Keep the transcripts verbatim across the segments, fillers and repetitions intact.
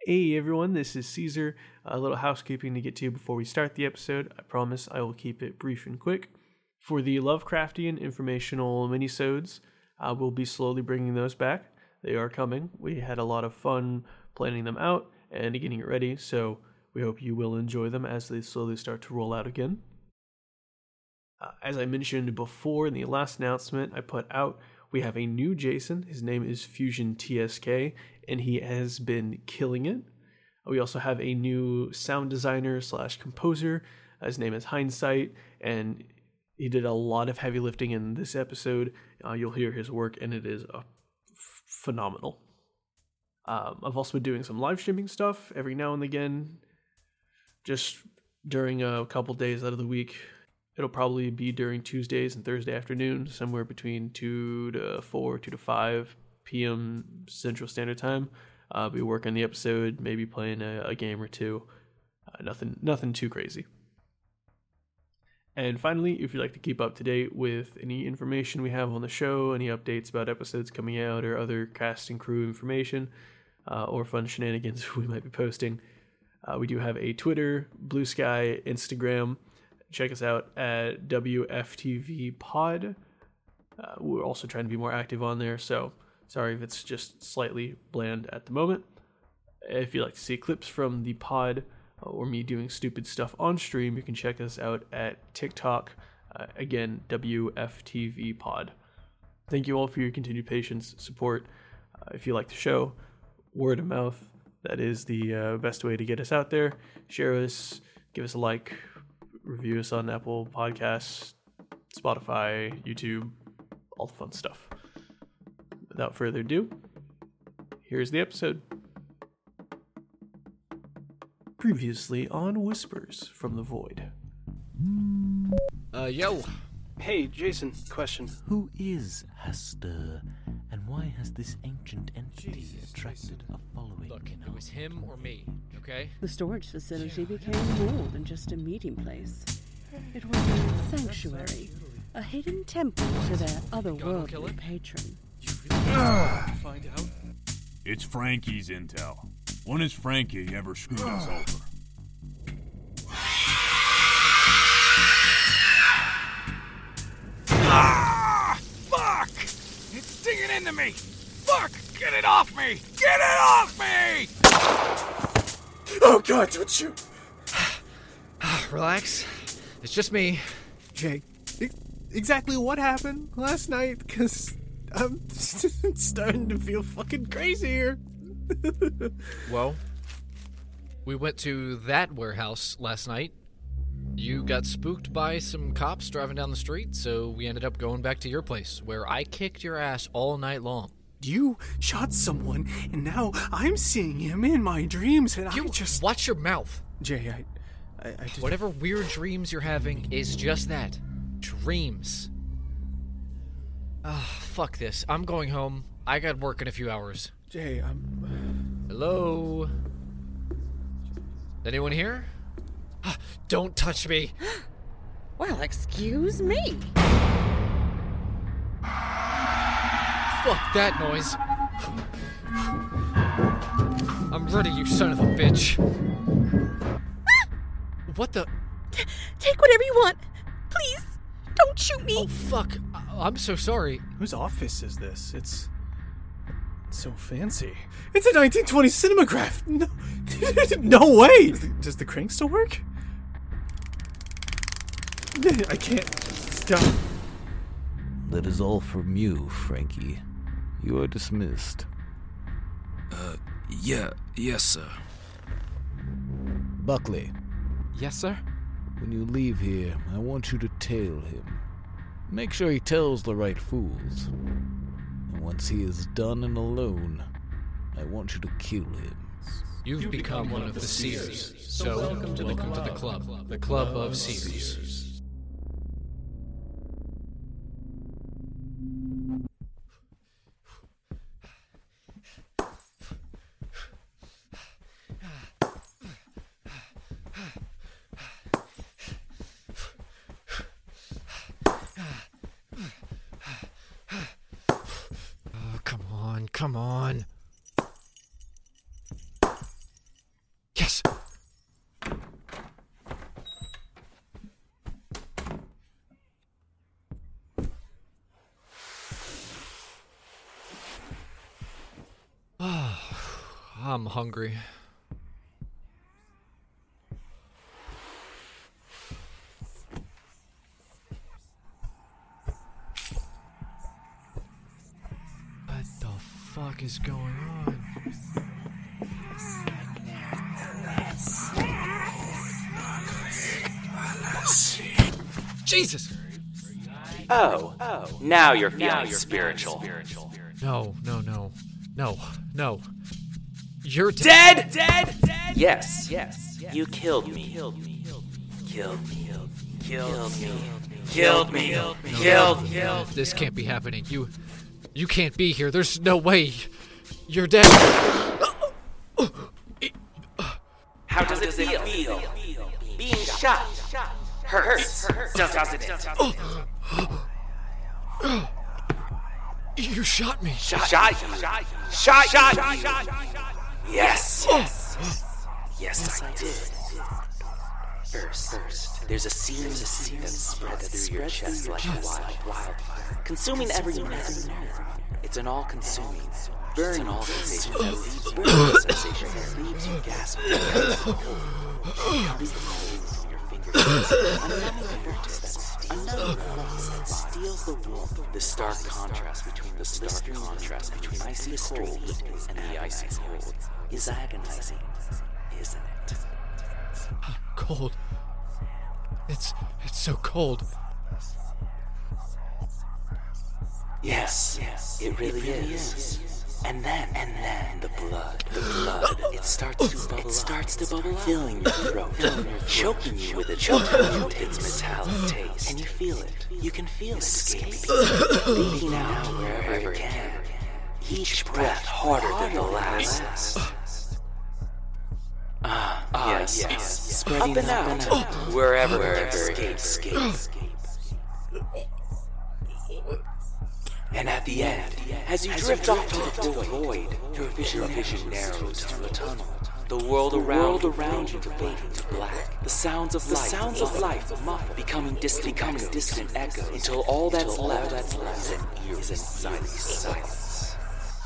Hey everyone, this is Caesar. A little housekeeping to get to before we start the episode. I promise I will keep it brief and quick. For the Lovecraftian informational minisodes, uh, we'll be slowly bringing those back. They are coming. We had a lot of fun planning them out and getting it ready, so we hope you will enjoy them as they slowly start to roll out again. Uh, as I mentioned before in the last announcement I put out, we have a new Jason. His name is Fusion T S K, and he has been killing it. We also have a new sound designer slash composer. His name is Hindsight, and he did a lot of heavy lifting in this episode. Uh, you'll hear his work, and it is uh, f- phenomenal. Um, I've also been doing some live streaming stuff every now and again, just during a couple days out of the week. It'll probably be during Tuesdays and Thursday afternoon, somewhere between two to four, two to five p.m. Central Standard Time. I'll be working the episode, maybe playing a, a game or two. Uh, nothing, nothing too crazy. And finally, if you'd like to keep up to date with any information we have on the show, any updates about episodes coming out, or other cast and crew information, uh, or fun shenanigans we might be posting, uh, we do have a Twitter, Blue Sky, Instagram. Check us out at W F T V Pod. Uh, we're also trying to be more active on there, so sorry if it's just slightly bland at the moment. If you'd like to see clips from the pod uh, or me doing stupid stuff on stream, you can check us out at TikTok. Uh, again, W F T V Pod. Thank you all for your continued patience, support. Uh, if you like the show, word of mouth, that is the uh, best way to get us out there. Share us, give us a like, review us on Apple Podcasts, Spotify, YouTube, all the fun stuff. Without further ado, here's the episode. Previously on Whispers from the Void. Uh, yo. Hey, Jason, question. Who is Hester, and why has this ancient entity Jesus, attracted Jason. a following? Look, in it our was him or me, okay? The storage facility became more than just a meeting place. It was a sanctuary, a hidden temple to their otherworldly patron. You really find out? It's Frankie's intel. When has Frankie ever screwed us over? Ah! Fuck! It's digging into me! Fuck! Get it off me! Get it off me! Oh god, don't shoot! Relax. It's just me. Jake, ex- exactly what happened last night? Because I'm starting to feel fucking crazy here. Well, we went to that warehouse last night. You got spooked by some cops driving down the street, so we ended up going back to your place, where I kicked your ass all night long. You shot someone, and now I'm seeing him in my dreams, and You I just... watch your mouth. Jay, I... I, I just... Whatever weird dreams you're having is just that. Dreams. Ah, fuck this. I'm going home. I got work in a few hours. Jay, I'm... Hello? Anyone here? Don't touch me. Well, excuse me. Fuck that noise. I'm ready, you son of a bitch. What the? T- take whatever you want. Please, don't shoot me. Oh, fuck. I- I'm so sorry. Whose office is this? It's... it's so fancy. It's a nineteen twenty cinematograph! No, no way! Does the, does the crank still work? I can't stop. That is all from you, Frankie. You are dismissed. Uh, yeah, yes, sir. Buckley, Yes, sir? when you leave here, I want you to tail him. Make sure he tells the right fools. And once he is done and alone, I want you to kill him. You've, You've become, become one of the Seers, so welcome to, welcome to the club, the Club of Seers. Oh, come on, come on. Yes! I'm hungry. What the fuck is going on? Jesus! Oh, oh, now you're feeling now you're spiritual. Feeling spiritual. No, no, no, no, no. You're dead. Dead? Dead? Dead? Yes, yes. yes. You killed me. Killed me. Killed me. Killed me. Killed me. Killed me. Killed. This can't be happening. You, you can't be here. There's no way. You're dead. How does it feel? Being shot. Hurts. Doesn't it? You shot me. Shot. Shot. Shot. Shot. Shot. Shot. Yes. Yes. Yes, I did. First, first, there's a seam of seed that spreads through your chest like a wild wildfire, consuming every nerve. It's an all-consuming, burning all sensation that leaves you burning sensation that leaves you gasping. Comes the cold from your fingertips, a numbing vortex, another place that steals the warmth. The stark contrast between the stark contrast between icy cold and the icy cold is agonizing, isn't it? Cold. It's it's so cold. Yes, yes, it really, it really is. is. And then, and then, the blood, the blood, it starts to bubble, it starts to bubble, filling your throat, filling your throat, choking you with it, choking you with its metallic taste. Can you feel it? You can feel it escaping, leaking out wherever it can. Each breath harder than the last. Ah, ah, yes, yes, yes. Spreading up and out, and out. wherever, wherever it escapes. And at the end, as you as drift you off into the void, your vision, your vision narrows to a tunnel. The world around, the world around you fading to black. The sounds of the life, sounds of life, muffled, becoming distant, becoming echoes, distant echoes, until all that's until left, all that's left is an eerie, is an silence. silence.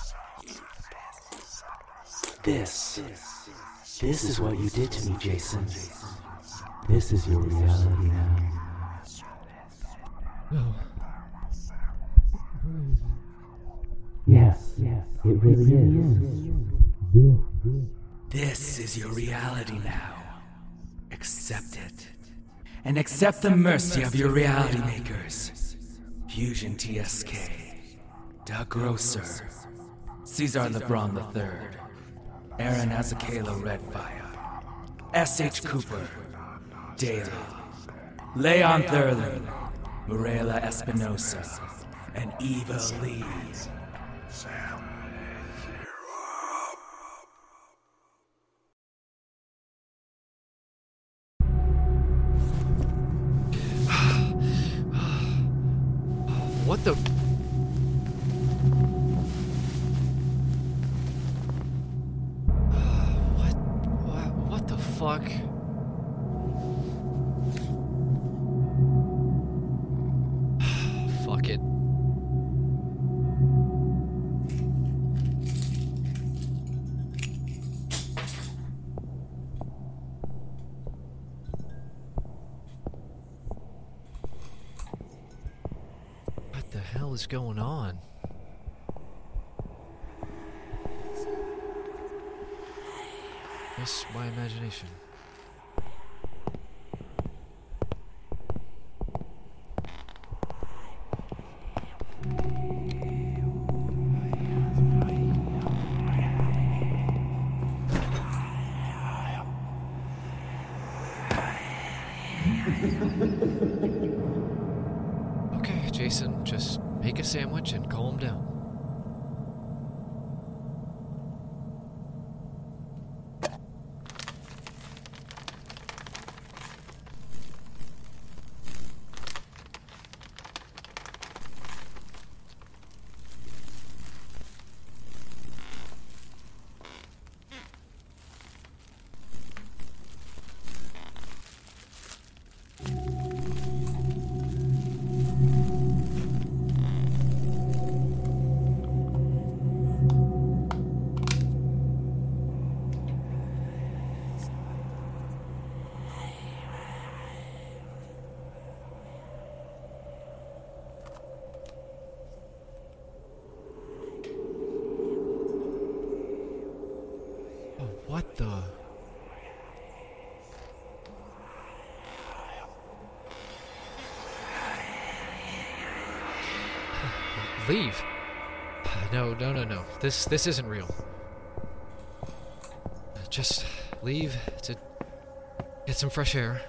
This, this is what you did to me, Jason. This is your reality now. No. Yes, yes, it really is. This is your reality now. Accept it. And accept the mercy of your reality makers. Fusion T S K, Doug Grosser, Cesar LeBron the third, Aaron Azakela Redfire, S H Cooper, Daly, Leon Thurlin, Morella Espinosa, and Eva Lee. What the? What? What? What the fuck? Fuck it. What the hell is going on? Just my imagination. Okay, Jason, just make a sandwich and calm down. What the? Leave. No, no, no, no. This this isn't real. Just leave to get some fresh air.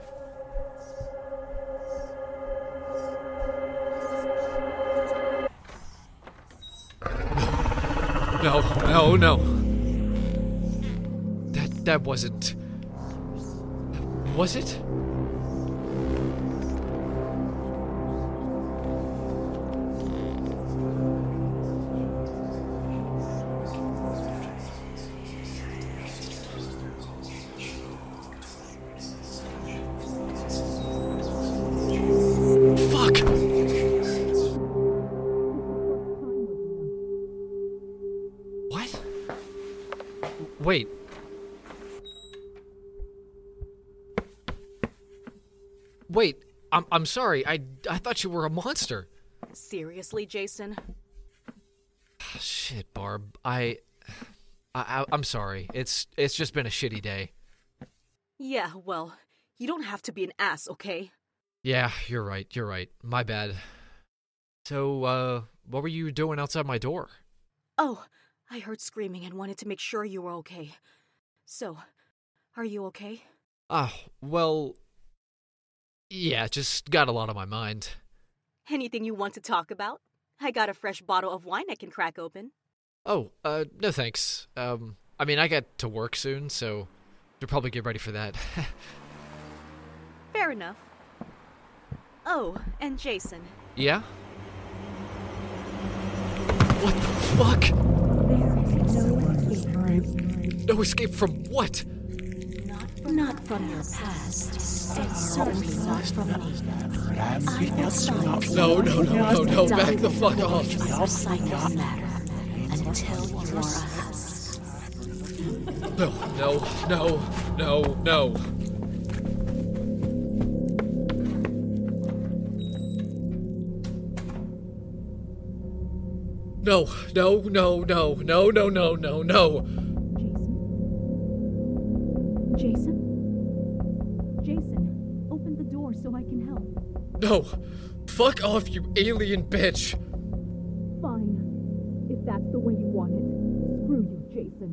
No, no, no. That that wasn't. Was it? Wait. Wait, I'm I'm sorry. I I thought you were a monster. Seriously, Jason? Shit, Barb. I, I I'm sorry. It's it's just been a shitty day. Yeah, well, you don't have to be an ass, okay? Yeah, you're right. You're right. My bad. So, uh, what were you doing outside my door? Oh, I heard screaming and wanted to make sure you were okay. So, are you okay? Ah, uh, well... Yeah, just got a lot on my mind. Anything you want to talk about? I got a fresh bottle of wine I can crack open. Oh, uh, no thanks. Um, I mean, I got to work soon, so you'll probably get ready for that. Fair enough. Oh, and Jason. Yeah? What the fuck? No escape from what? Not from your past, and certainly not from me. I will silence No, no, no, no, no, back the fuck off. your psychic matter until you are a husk. No, no, no, no, no. No, no, no, no, no, no, no, no, no. Jason? Jason, open the door so I can help. No. Fuck off, you alien bitch. Fine. If that's the way you want it. Screw you, Jason.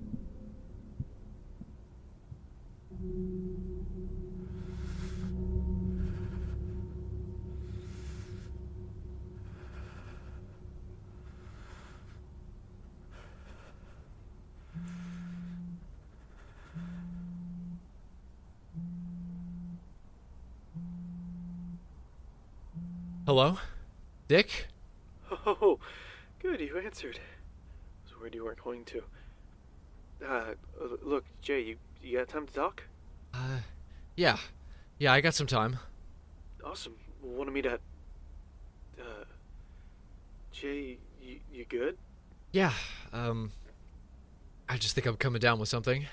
Hello? Dick? Oh, good, you answered. I was worried you weren't going to. Uh, look, Jay, you, you got time to talk? Uh, yeah. Yeah, I got some time. Awesome. Want to meet at... Uh... Jay, you, you good? Yeah, um... I just think I'm coming down with something.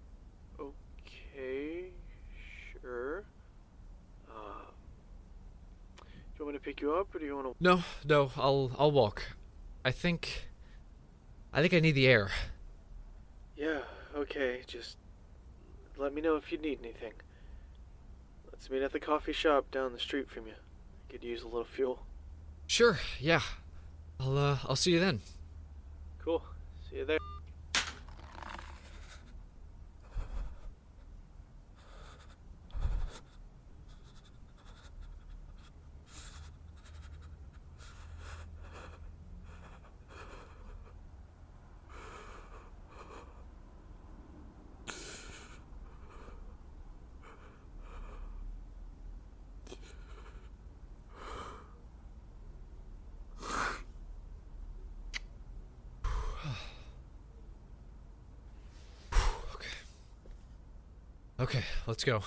Okay, sure. Uh... Do you want me to pick you up, or do you want to... No, no, I'll, I'll walk. I think... I think I need the air. Yeah, okay, just... let me know if you need anything. Let's meet at the coffee shop down the street from you. I could use a little fuel. Sure, yeah. I'll, uh, I'll see you then. Cool. See you there. Okay, let's go.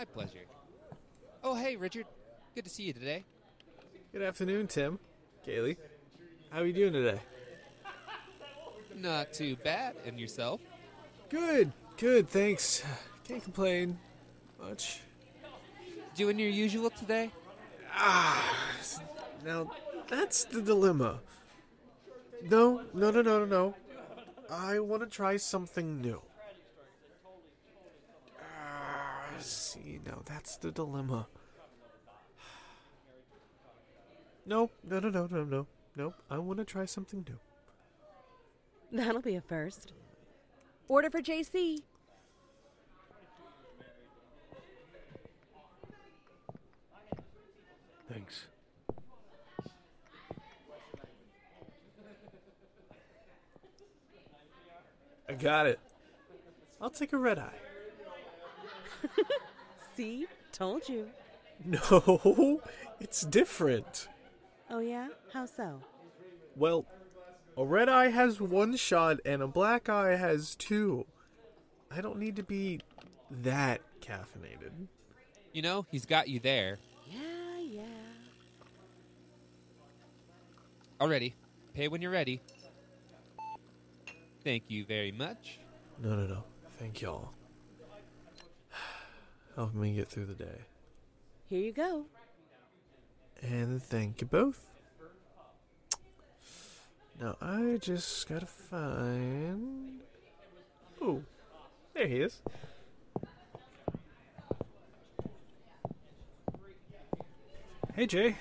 My pleasure. Oh, hey, Richard. Good to see you today. Good afternoon, Tim. Kaylee. How are you doing today? Not too bad. And yourself? Good, good, thanks. Can't complain much. Doing your usual today? Ah, now that's the dilemma. No, no, no, no, no, no. I want to try something new. Ah, see, now that's the dilemma. No, no, no, no, no, no, no. I want to try something new. That'll be a first. Order for J C. Thanks. I got it. I'll take a red eye. See? Told you. No, it's different. Oh, yeah? How so? Well, a red eye has one shot and a black eye has two. I don't need to be that caffeinated. You know, he's got you there. Yeah, yeah. Already. Pay when you're ready. Thank you very much. No, no, no. Thank y'all. Help me get through the day. Here you go. And thank you both. Now I just gotta find... Oh, there he is. Hey, Jay.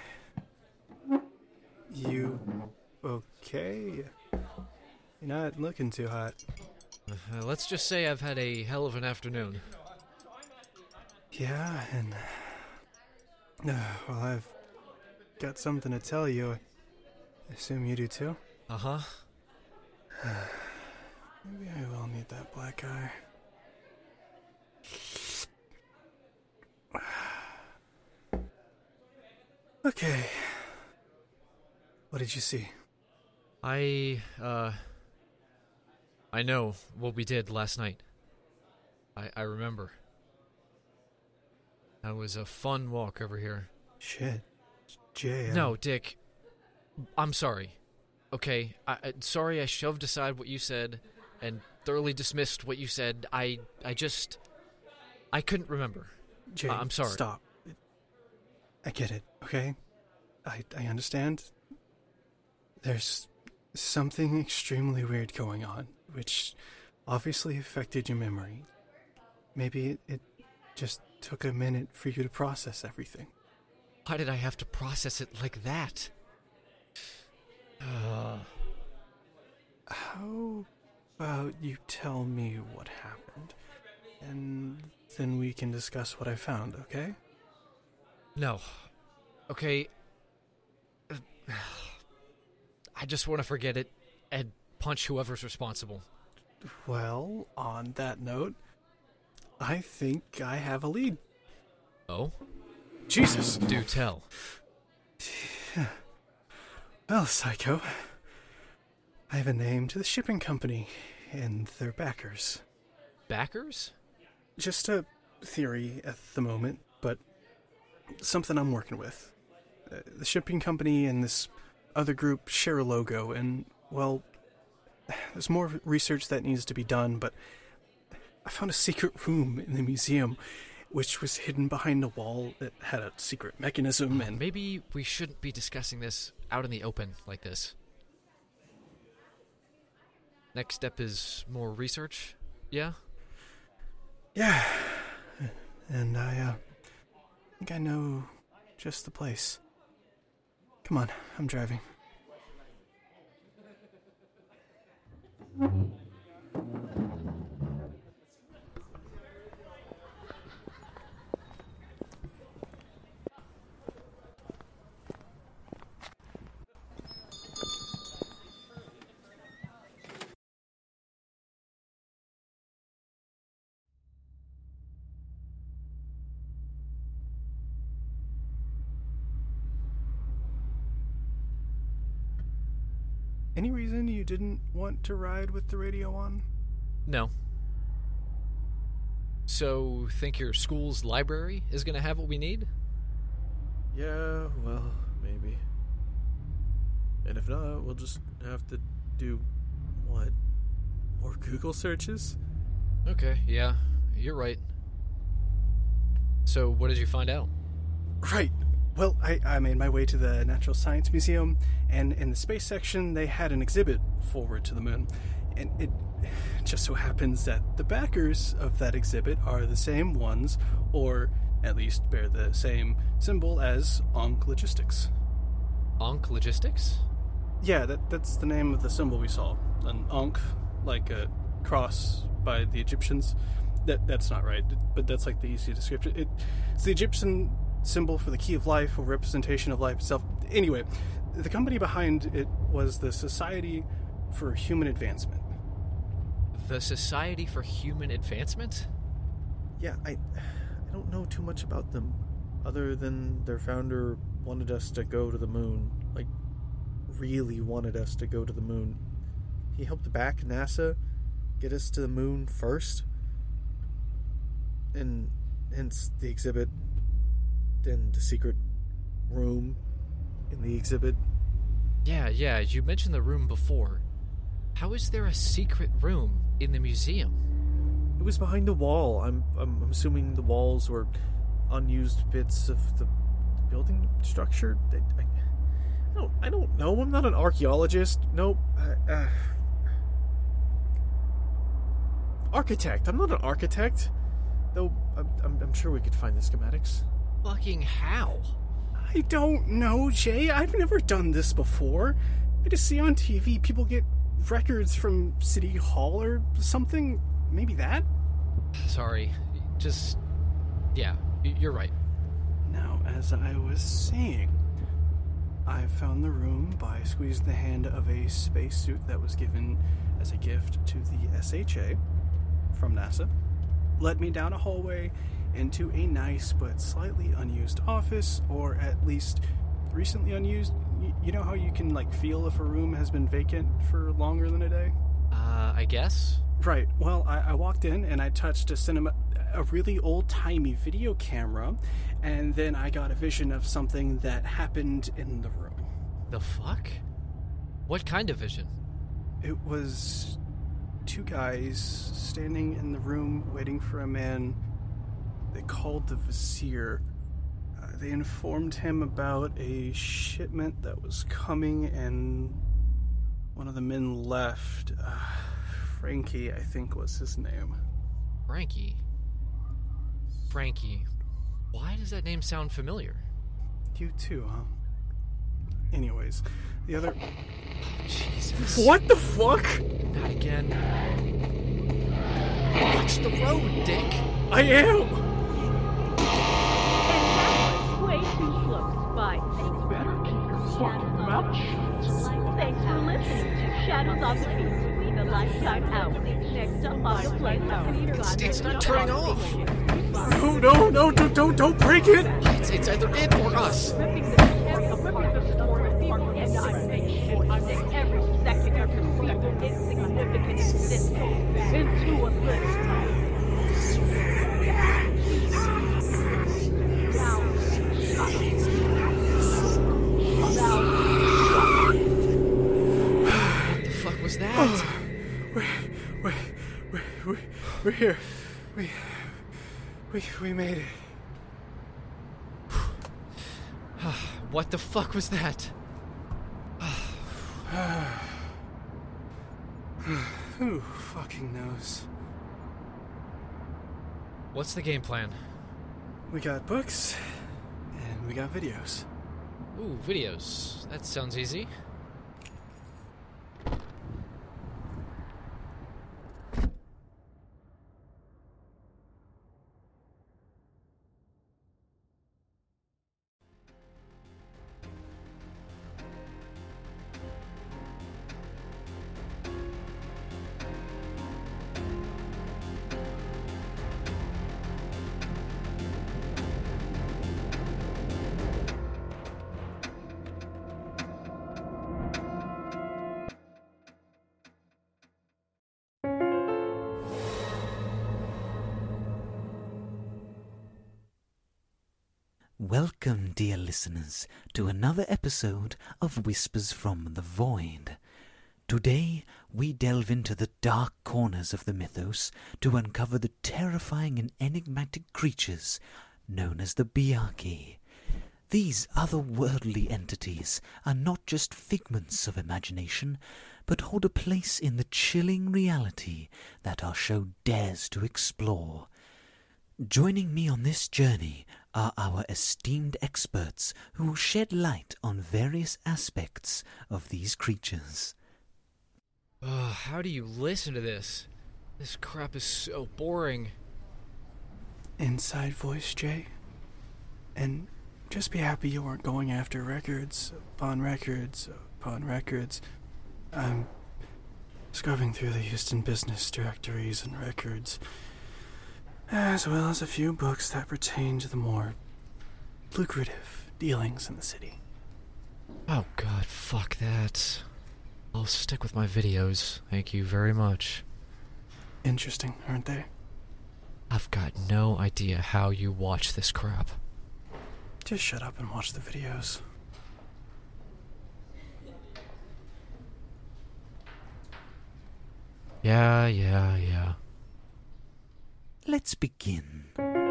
You okay? You're not looking too hot. Uh, let's just say I've had a hell of an afternoon. Yeah, and... Uh, well, I've got something to tell you. I assume you do too? Uh-huh. Maybe I will need that black eye. Okay. What did you see? I, uh... I know what we did last night. I, I remember. That was a fun walk over here. Shit. Jay, I'm... No, Dick. I'm sorry. Okay, I, I, sorry I shoved aside what you said and thoroughly dismissed what you said. I I just... I couldn't remember. Jay, uh, I'm sorry. Stop. I get it, okay? I, I understand. There's something extremely weird going on, which obviously affected your memory. Maybe it, it just took a minute for you to process everything. Why did I have to process it like that? Uh, How about you tell me what happened, and then we can discuss what I found, okay? No. Okay. Uh, I just want to forget it and punch whoever's responsible. Well, on that note, I think I have a lead. Oh? Jesus! Do tell. Well, Psycho, I have a name to the shipping company and their backers. Backers? Just a theory at the moment, but something I'm working with. Uh, the shipping company and this other group share a logo, and, well, there's more research that needs to be done, but I found a secret room in the museum which was hidden behind a wall that had a secret mechanism, and... Maybe we shouldn't be discussing this out in the open like this. Next step is more research, yeah? Yeah. And I, uh, think I know just the place. Come on, I'm driving. Any reason you didn't want to ride with the radio on? No. So, think your school's library is going to have what we need? Yeah, well, maybe. And if not, we'll just have to do, what, more Google searches? Okay, yeah, you're right. So, what did you find out? Right. Well, I, I made my way to the Natural Science Museum, and in the space section, they had an exhibit forward to the moon. And it just so happens that the backers of that exhibit are the same ones, or at least bear the same symbol as Ankh Logistics. Ankh Logistics? Yeah, that, that's the name of the symbol we saw. An Ankh, like a cross by the Egyptians. That That's not right, but that's like the easy description. It, it's the Egyptian symbol for the key of life, or representation of life itself. Anyway, the company behind it was the Society for Human Advancement. The Society for Human Advancement? Yeah, I, I don't know too much about them, other than their founder wanted us to go to the moon. Like, really wanted us to go to the moon. He helped back NASA get us to the moon first. And hence the exhibit and the secret room in the exhibit. Yeah, yeah, you mentioned the room before. How is there a secret room in the museum? It was behind the wall. I'm I'm, I'm assuming the walls were unused bits of the building structure. I, I, I don't I don't know. I'm not an archaeologist. Nope. Uh, uh, architect. I'm not an architect. Though I'm, I'm, I'm sure we could find the schematics. Fucking how? I don't know, Jay. I've never done this before. I just see on T V people get records from City Hall or something. Maybe that? Sorry. Just... yeah, you're right. Now, as I was saying, I found the room by squeezing the hand of a spacesuit that was given as a gift to the S H A from NASA. Led me down a hallway into a nice but slightly unused office, or at least recently unused. Y- you know how you can like feel if a room has been vacant for longer than a day? Uh, I guess? Right. Well, I, I walked in and I touched a cinema, a really old-timey video camera, and then I got a vision of something that happened in the room. The fuck? What kind of vision? It was two guys standing in the room waiting for a man they called the Vizier. Uh, they informed him about a shipment that was coming, and one of the men left. Uh, Frankie, I think, was his name. Frankie? Frankie. Why does that name sound familiar? You too, huh? Anyways, the other... Jesus. What the fuck? Not again. Watch the road, Dick. I am! Way too close, but you better keep your fucking mouth shut. Thanks for listening to Shadows of the Beast, the Lifetime Hour. Next up on the Playtime. It's, it's not turning off. No, no, no, don't, don't, don't break it! It's, it's either it or us. Into a list. What the fuck was that? Oh, we're, we're, we're, we're, we're here. We, we, we made it. What the fuck was that? Who fucking knows? What's the game plan? We got books, and we got videos. Ooh, videos. That sounds easy. Welcome, dear listeners, to another episode of Whispers from the Void. Today, we delve into the dark corners of the mythos to uncover the terrifying and enigmatic creatures known as the Byakhee. These otherworldly entities are not just figments of imagination, but hold a place in the chilling reality that our show dares to explore. Joining me on this journey are our esteemed experts who will shed light on various aspects of these creatures. Oh, how do you listen to this? This crap is so boring. Inside voice, Jay. And just be happy you weren't going after records upon records upon records. I'm scrubbing through the Houston business directories and records, as well as a few books that pertain to the more lucrative dealings in the city. Oh god, fuck that. I'll stick with my videos, thank you very much. Interesting, aren't they? I've got no idea how you watch this crap. Just shut up and watch the videos. Yeah, yeah, yeah. Let's begin.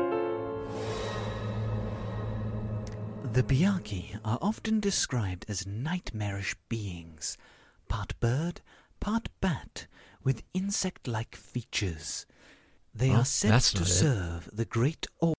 The Byakhee are often described as nightmarish beings, part bird, part bat, with insect-like features. They Well, are said that's to not it. serve the great order.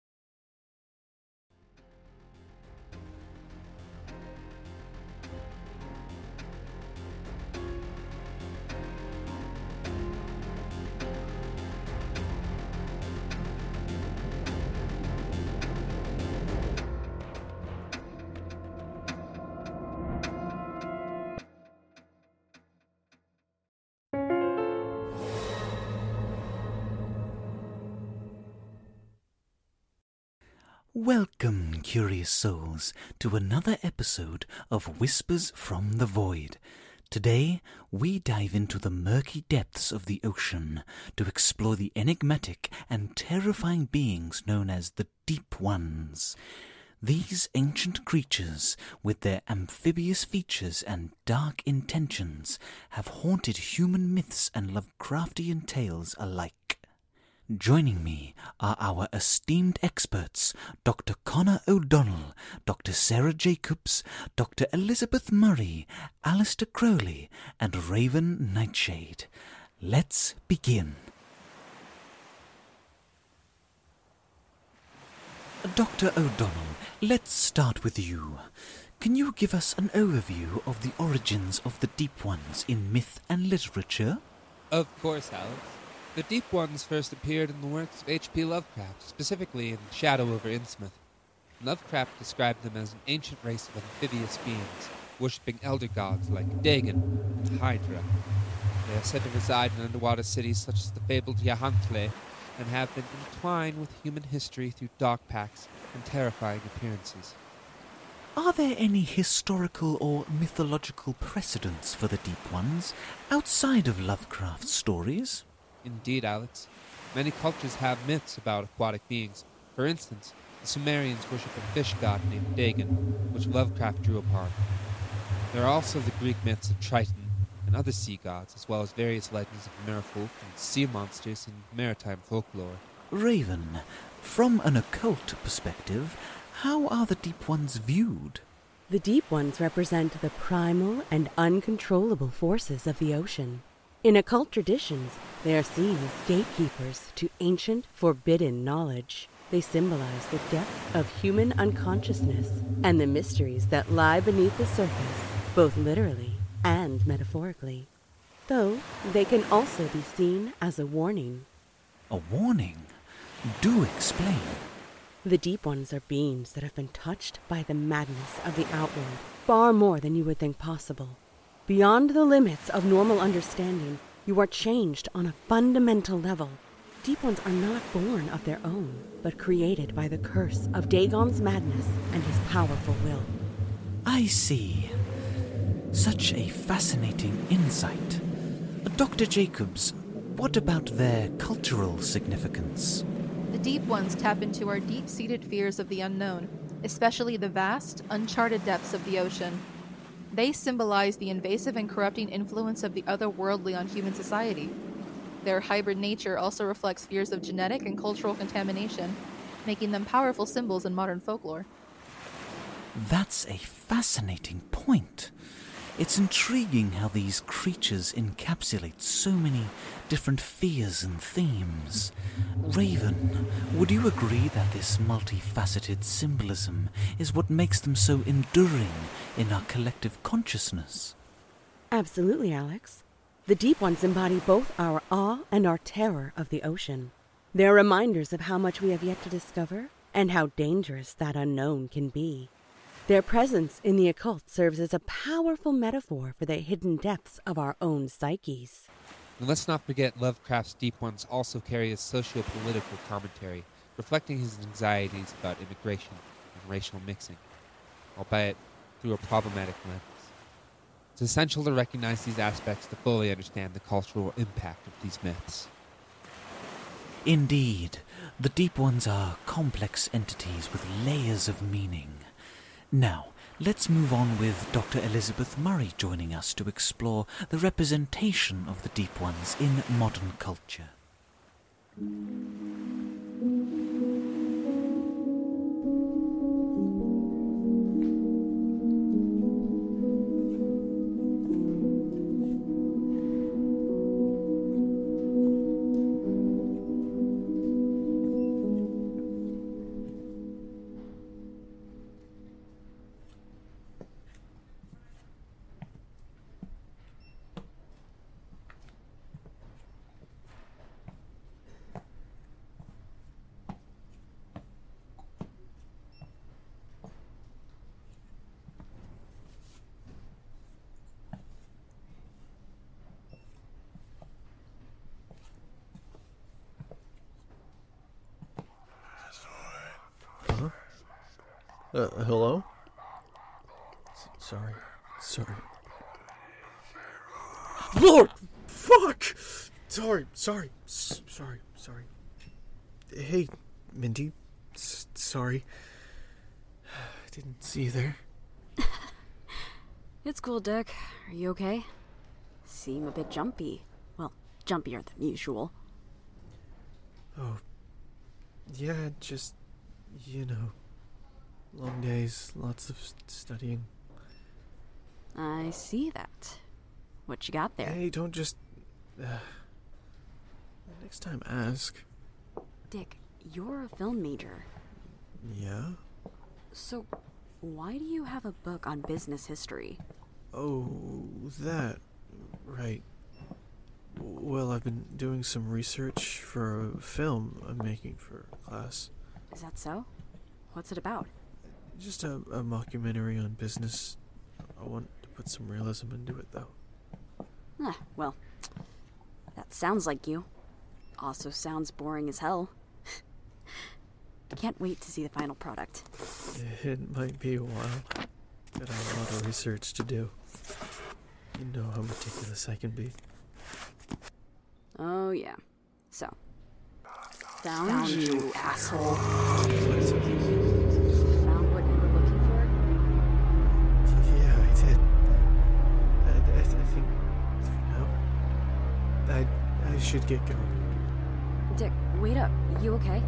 Welcome, curious souls, to another episode of Whispers from the Void. Today, we dive into the murky depths of the ocean to explore the enigmatic and terrifying beings known as the Deep Ones. These ancient creatures, with their amphibious features and dark intentions, have haunted human myths and Lovecraftian tales alike. Joining me are our esteemed experts, Doctor Connor O'Donnell, Doctor Sarah Jacobs, Doctor Elizabeth Murray, Alistair Crowley, and Raven Nightshade. Let's begin. Doctor O'Donnell, let's start with you. Can you give us an overview of the origins of the Deep Ones in myth and literature? Of course, Alex. The Deep Ones first appeared in the works of H P Lovecraft, specifically in Shadow over Innsmouth. Lovecraft described them as an ancient race of amphibious beings, worshipping elder gods like Dagon and Hydra. They are said to reside in underwater cities such as the fabled Yahantle, and have been entwined with human history through dark pacts and terrifying appearances. Are there any historical or mythological precedents for the Deep Ones outside of Lovecraft's stories? Indeed, Alex. Many cultures have myths about aquatic beings. For instance, the Sumerians worship a fish god named Dagon, which Lovecraft drew upon. There are also the Greek myths of Triton and other sea gods, as well as various legends of merfolk and sea monsters in maritime folklore. Raven, from an occult perspective, how are the Deep Ones viewed? The Deep Ones represent the primal and uncontrollable forces of the ocean. In occult traditions, they are seen as gatekeepers to ancient, forbidden knowledge. They symbolize the depth of human unconsciousness and the mysteries that lie beneath the surface, both literally and metaphorically. Though they can also be seen as a warning. A warning? Do explain. The Deep Ones are beings that have been touched by the madness of the outworld far more than you would think possible. Beyond the limits of normal understanding, you are changed on a fundamental level. Deep Ones are not born of their own, but created by the curse of Dagon's madness and his powerful will. I see. Such a fascinating insight. Doctor Jacobs, what about their cultural significance? The Deep Ones tap into our deep-seated fears of the unknown. especially the vast, uncharted depths of the ocean. They symbolize the invasive and corrupting influence of the otherworldly on human society. Their hybrid nature also reflects fears of genetic and cultural contamination, making them powerful symbols in modern folklore. That's a fascinating point. It's intriguing how these creatures encapsulate so many different fears and themes. Raven, would you agree that this multifaceted symbolism is what makes them so enduring in our collective consciousness? Absolutely, Alex. The Deep Ones embody both our awe and our terror of the ocean. They're reminders of how much we have yet to discover and how dangerous that unknown can be. Their presence in the occult serves as a powerful metaphor for the hidden depths of our own psyches. And let's not forget Lovecraft's Deep Ones also carry a socio-political commentary, reflecting his anxieties about immigration and racial mixing, albeit through a problematic lens. It's essential to recognize these aspects to fully understand the cultural impact of these myths. Indeed, the Deep Ones are complex entities with layers of meaning. Now, let's move on with Doctor Elizabeth Murray joining us to explore the representation of the Deep Ones in modern culture. Uh, hello? S- sorry. Sorry. Lord! Fuck! Sorry, sorry, S- sorry, sorry. Hey, Mindy. S- sorry. I didn't see you there. It's cool, Dick. Are you okay? Seem a bit jumpy. Well, jumpier than usual. Oh. Yeah, just, you know. Long days, lots of studying. I see that. What you got there? Hey, don't just... Uh, next time ask. Dick, you're a film major. Yeah? So, why do you have a book on business history? Oh, that. Right. Well, I've been doing some research for a film I'm making for class. Is that so? What's it about? Just a, a mockumentary on business. I want to put some realism into it, though. Ah, well, that sounds like you. Also sounds boring as hell. Can't wait to see the final product. It might be a while. Got a lot of research to do. You know how meticulous I can be. Oh, yeah. So. Found, Found you, you, asshole. Found what you were looking for? Yeah, I did. I, I, I think, for now, I, I should get going. Dick, wait up. You okay?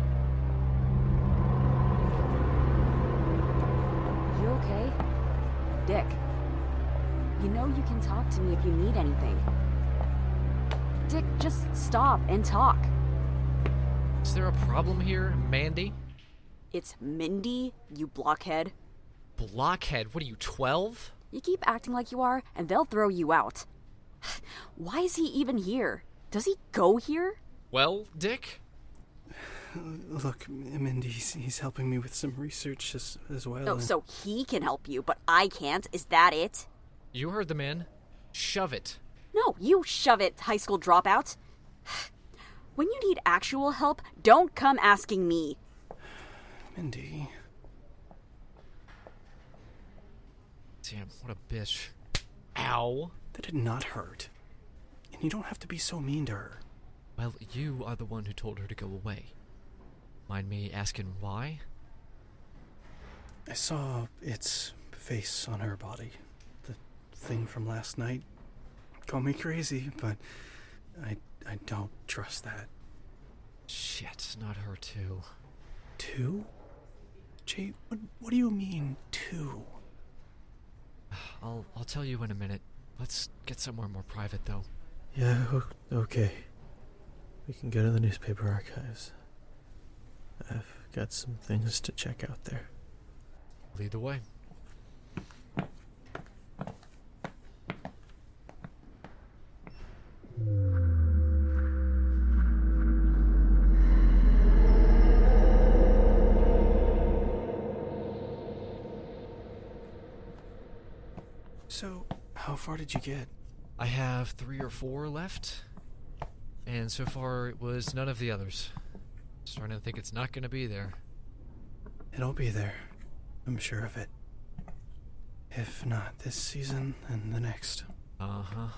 You okay? Dick, you know you can talk to me if you need anything. Dick, just stop and talk. Is there a problem here, Mandy? It's Mindy, you blockhead. Blockhead? What are you, twelve? You keep acting like you are, and they'll throw you out. Why is he even here? Does he go here? Well, Dick? Look, Mindy, he's, he's helping me with some research as, as well. Oh, so he can help you, but I can't? Is that it? You heard the man. Shove it. No, you shove it, high school dropout. When you need actual help, don't come asking me. Mindy. Damn, what a bitch. Ow. That did not hurt. And you don't have to be so mean to her. Well, you are the one who told her to go away. Mind me asking why? I saw its face on her body. The thing from last night. Call me crazy, but I I don't trust that. Shit, not her too. Two? Jay, what, what do you mean, two? I'll I'll tell you in a minute. Let's get somewhere more private, though. Yeah, okay. We can go to the newspaper archives. I've got some things to check out there. Lead the way. So, how far did you get? I have three or four left, and so far it was none of the others. Starting to think it's not going to be there. It'll be there. I'm sure of it. If not this season, then the next. Uh-huh.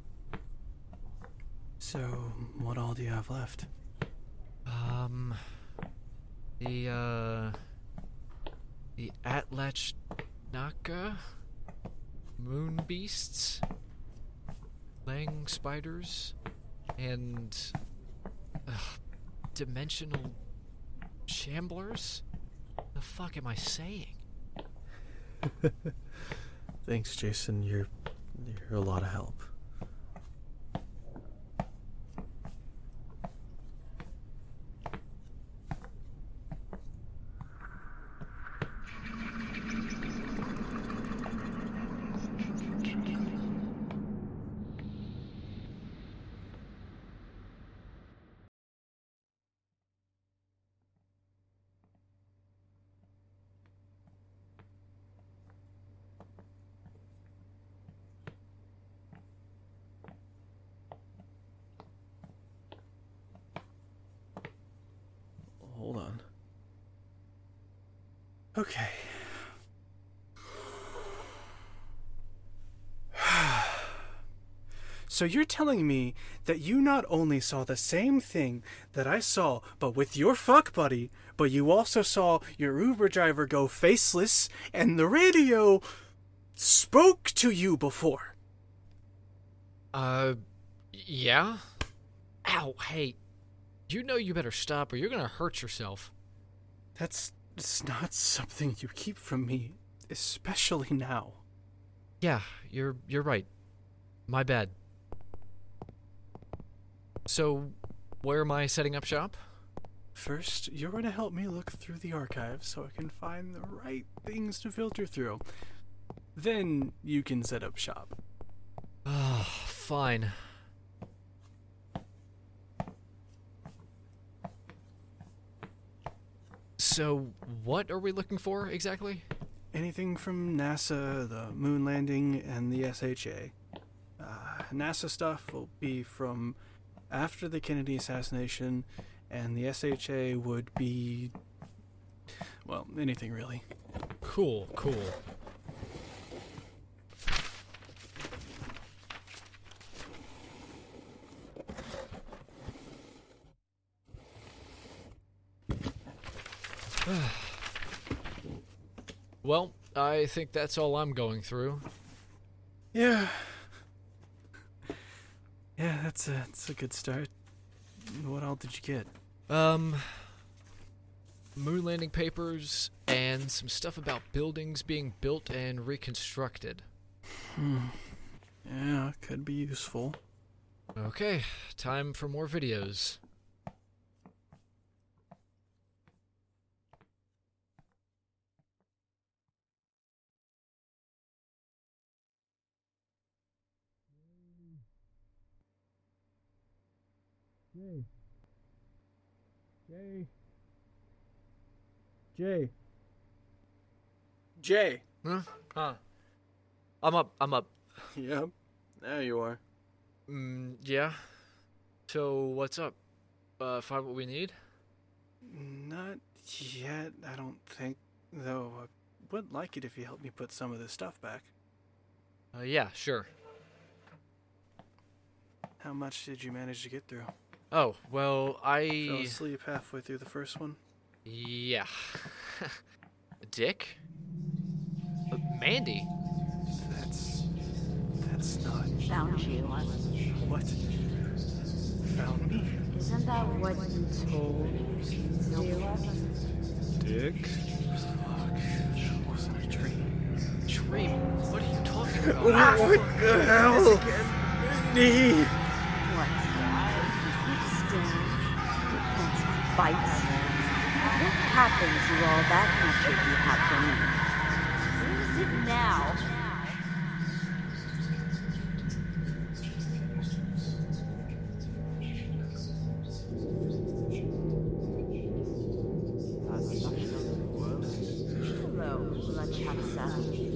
So, what all do you have left? Um... The, uh... The Atlach Naka? Moon beasts? Lang spiders? And... Uh, dimensional... shamblers? The fuck am I saying? Thanks, Jason. You're you're a lot of help. Hold on. Okay. So you're telling me that you not only saw the same thing that I saw, but with your fuck buddy, but you also saw your Uber driver go faceless, and the radio spoke to you before? Uh, yeah? Ow, hey. You know you better stop or you're gonna hurt yourself. That's, that's not something you keep from me, especially now. Yeah, you're you're right. My bad. So, where am I setting up shop? First, you're going to help me look through the archives so I can find the right things to filter through. Then you can set up shop. Ah, fine. So, what are we looking for exactly? Anything from NASA, the moon landing, and the S H A. Uh, NASA stuff will be from after the Kennedy assassination, and the S H A would be, well, anything really. Cool, cool. Well, I think that's all I'm going through. Yeah. Yeah, that's a, that's a good start. What all did you get? Um, moon landing papers and some stuff about buildings being built and reconstructed. Hmm. Yeah, could be useful. Okay, time for more videos. Jay. Jay. Jay. Jay. Huh? Huh. I'm up, I'm up. Yep. There you are. Mm, yeah. So, what's up? Uh, find what we need? Not yet, I don't think. Though, I would like it if you helped me put some of this stuff back. Uh, yeah, sure. How much did you manage to get through? Oh, well, I... Fell asleep halfway through the first one? Yeah. Dick? Mandy? That's... that's not... Found you. What? Found me? Isn't that what you told me to do? Dick? Fuck. That wasn't a dream. Dream? What are you talking about? What, what the hell? Me? What? You still can't fight? What happens to all that hatred you have for me? Where is it now? Hello, Lachapsa.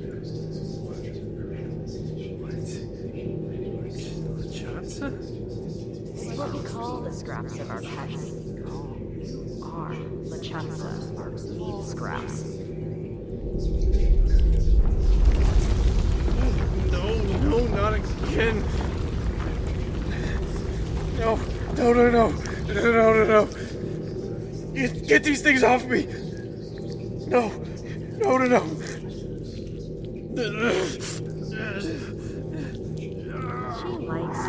Lachapsa? This is what we call the scraps of our pets. You are Lachapsa, our meat scraps. No, no, not again. No, no, no, no, no, no, no, no. Get, get these things off me. No, no, no, no. She likes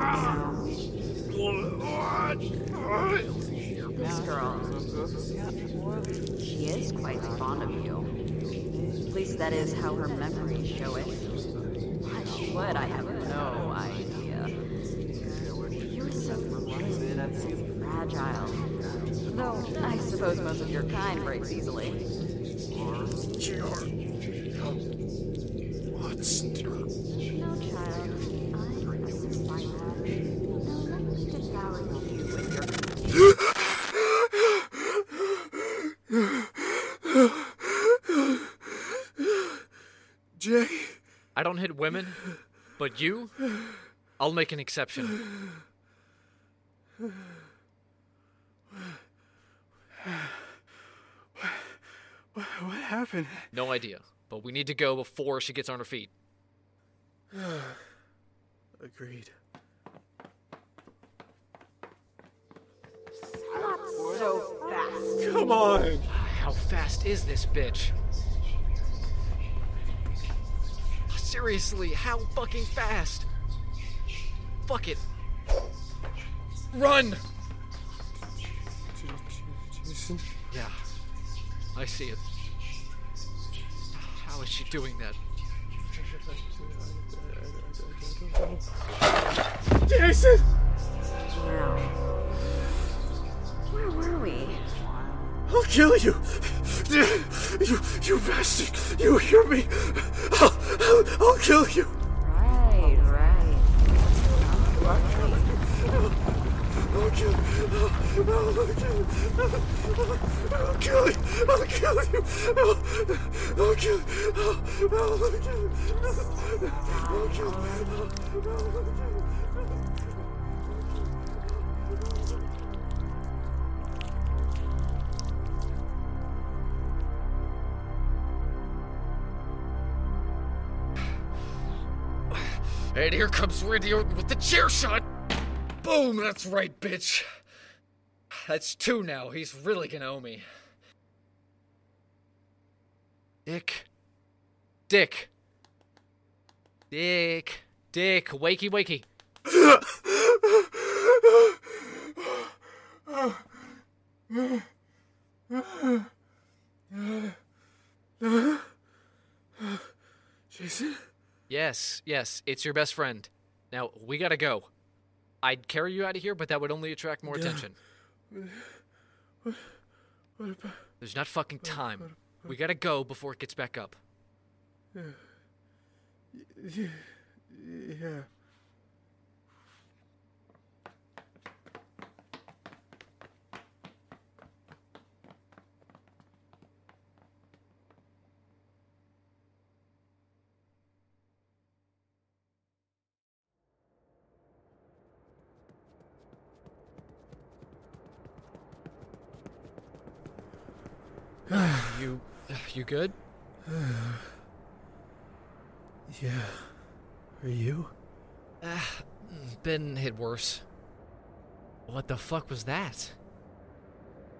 you. This girl. She is quite fond of you. At least that is how her memories show it. Why she would, I have no idea. You're so fragile. Though, I suppose most of your kind breaks easily. What's No, child. I'm a survivor. Now let me devour you with your... Jay? I don't hit women, but you? I'll make an exception. What, what happened? No idea, but we need to go before she gets on her feet. Agreed. Not so fast. Come on! How fast is this bitch? Seriously, how fucking fast? Fuck it. Run! Jason? Yeah, I see it. How is she doing that? Jason! Now, where were we? I'll kill you! You, you bastard! You hear me? I'll, I'll, I'll kill you! Right, right. Lucky. I'll kill you! I'll, I'll kill you! I'll kill you! I'll kill you! I'll, I'll kill you! I'll, I'll kill you! I'll kill you! I'll kill you! And here comes Randy Orton with the chair shot. Boom, that's right, bitch. That's two now. He's really gonna owe me. Dick. Dick. Dick. Dick. Wakey, wakey. Jason? Yes, yes, it's your best friend. Now, we gotta go. I'd carry you out of here, but that would only attract more Yeah. attention. What, what about... There's not fucking time. We gotta go before it gets back up. Yeah. Yeah. Yeah. You... you good? Yeah. Are you? Uh, been hit worse. What the fuck was that?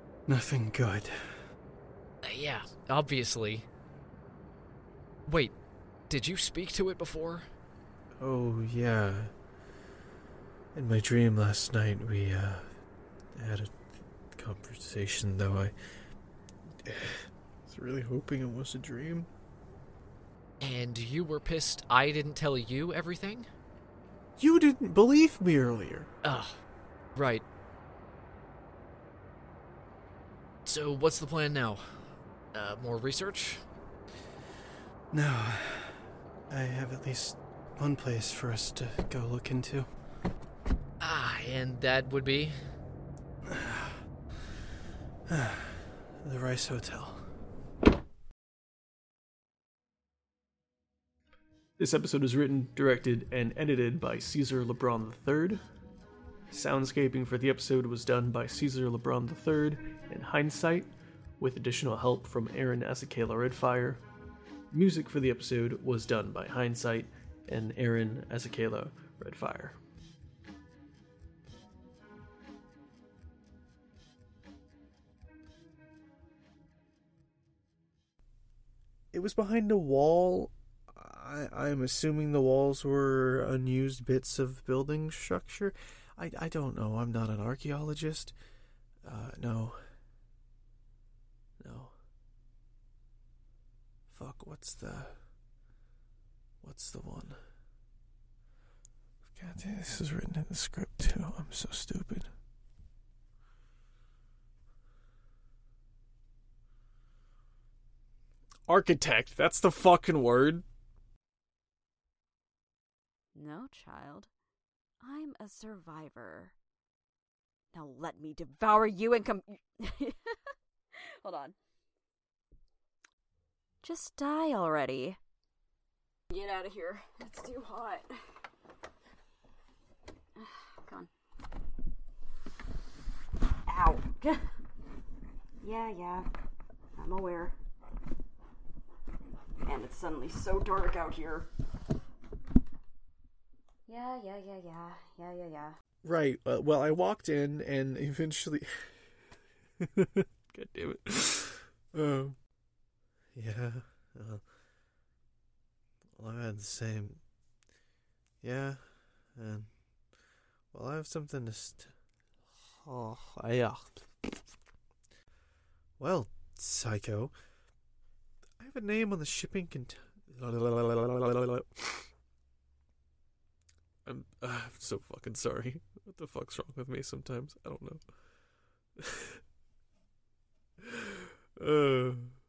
Nothing good. Uh, yeah, obviously. Wait, Did you speak to it before? Oh, yeah. In my dream last night, we, uh, had a conversation, though I was really hoping it was a dream. And you were pissed I didn't tell you everything? You didn't believe me earlier. Ugh, right. So what's the plan now? Uh, more research? No. I have at least one place for us to go look into. Ah, and that would be? The Rice Hotel. This episode was written, directed, and edited by Caesar LeBron the third. Soundscaping for the episode was done by Caesar LeBron the third and Hindsight, with additional help from Aaron Azakela Redfire. Music for the episode was done by Hindsight and Aaron Azakela Redfire. It was behind a wall. I, I'm assuming the walls were unused bits of building structure. I, I don't know. I'm not an archaeologist. Uh, no. No. Fuck, what's the... What's the one? God damn, this is written in the script too. I'm so stupid. Architect, that's the fucking word. No, child. I'm a survivor. Now let me devour you and come... Hold on. Just die already. Get out of here. It's too hot. Come on. Ow. Yeah, yeah. I'm aware. And it's suddenly so dark out here. Yeah, yeah, yeah, yeah. Yeah, yeah, yeah. Right. Uh, well, I walked in and eventually... God damn it. Um, yeah. Uh, well, I had the same... Yeah. And... Well, I have something to... St- oh, yeah. Well, psycho. I have a name on the shipping cont... I'm, uh, I'm so fucking sorry. What the fuck's wrong with me sometimes? I don't know. uh...